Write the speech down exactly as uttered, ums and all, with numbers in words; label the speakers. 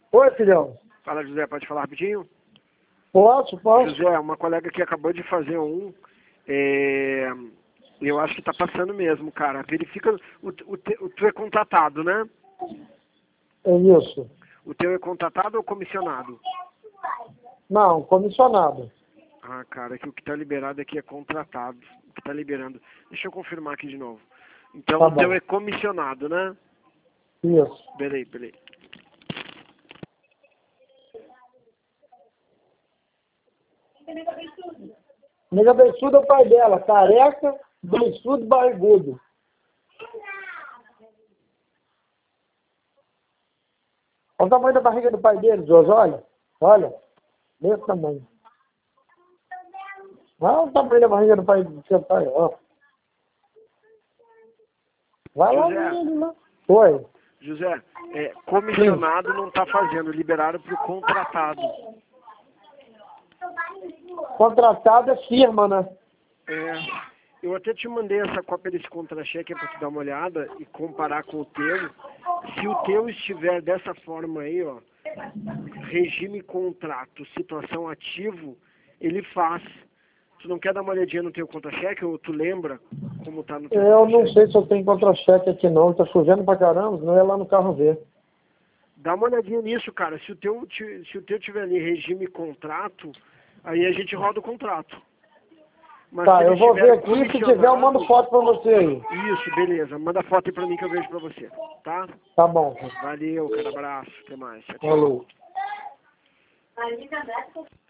Speaker 1: Oi, filhão.
Speaker 2: Fala, José, pode falar rapidinho?
Speaker 1: Posso, posso?
Speaker 2: José, uma colega que acabou de fazer um, é... eu acho que tá passando mesmo, cara. Verifica, o, o, te, o teu é contratado, né?
Speaker 1: É isso.
Speaker 2: O teu é contratado ou comissionado?
Speaker 1: Não, comissionado.
Speaker 2: Ah, cara, que o que tá liberado aqui é contratado. O que tá liberando. Deixa eu confirmar aqui de novo. Então
Speaker 1: Tá
Speaker 2: o teu
Speaker 1: bom.
Speaker 2: é comissionado, né?
Speaker 1: Isso.
Speaker 2: Peraí, peraí.
Speaker 1: Nega beiçudo é o pai dela, careca, beiçudo, barrigudo. Olha o tamanho da barriga do pai dele, Jorge, olha. Olha, desse tamanho. Olha o tamanho da barriga do pai do seu pai, ó. Vai lá,
Speaker 2: José.
Speaker 1: menino, lá. Oi.
Speaker 2: José, é, comissionado não tá fazendo, liberaram pro contratado.
Speaker 1: Contratado é firma, né?
Speaker 2: É, eu até te mandei essa cópia desse contra-cheque para tu dar uma olhada e comparar com o teu. Se o teu estiver dessa forma aí, ó, regime contrato, situação ativo, ele faz. Tu não quer dar uma olhadinha no teu contra-cheque ou tu lembra como tá no teu
Speaker 1: Eu não
Speaker 2: contra-cheque?
Speaker 1: sei se eu tenho contra-cheque aqui não, tá chovendo pra caramba, não é lá no carro ver.
Speaker 2: Dá uma olhadinha nisso, cara. Se o teu, ti- se o teu tiver ali regime contrato, aí a gente roda o contrato. Mas se
Speaker 1: Tá,
Speaker 2: ele
Speaker 1: eu vou
Speaker 2: estiver
Speaker 1: ver aqui, se tiver eu mando
Speaker 2: comissionado,
Speaker 1: foto pra você aí.
Speaker 2: isso, beleza. Manda foto aí pra mim que eu vejo pra você, tá?
Speaker 1: Tá bom.
Speaker 2: Valeu, cara. Abraço. Até mais. Tchau, tchau.
Speaker 1: Falou.